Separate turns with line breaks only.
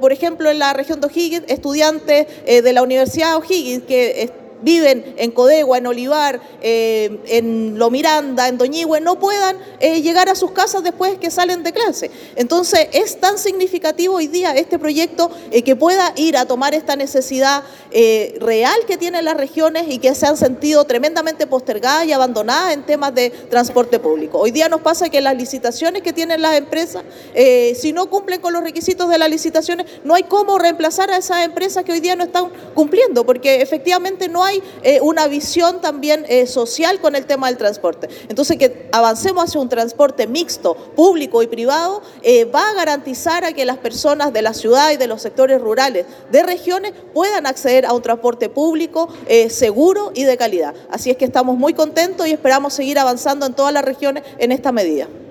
por ejemplo, en la región de O'Higgins, estudiantes de la Universidad de O'Higgins que viven en Codegua, en Olivar, en Lo Miranda, en Doñihue, no puedan llegar a sus casas después que salen de clase. Entonces, es tan significativo hoy día este proyecto que pueda ir a tomar esta necesidad real que tienen las regiones y que se han sentido tremendamente postergadas y abandonadas en temas de transporte público. Hoy día nos pasa que las licitaciones que tienen las empresas, si no cumplen con los requisitos de las licitaciones, no hay cómo reemplazar a esas empresas que hoy día no están cumpliendo, porque efectivamente no hay una visión también social con el tema del transporte. Entonces, que avancemos hacia un transporte mixto, público y privado, va a garantizar a que las personas de la ciudad y de los sectores rurales de regiones puedan acceder a un transporte público seguro y de calidad. Así es que estamos muy contentos y esperamos seguir avanzando en todas las regiones en esta medida.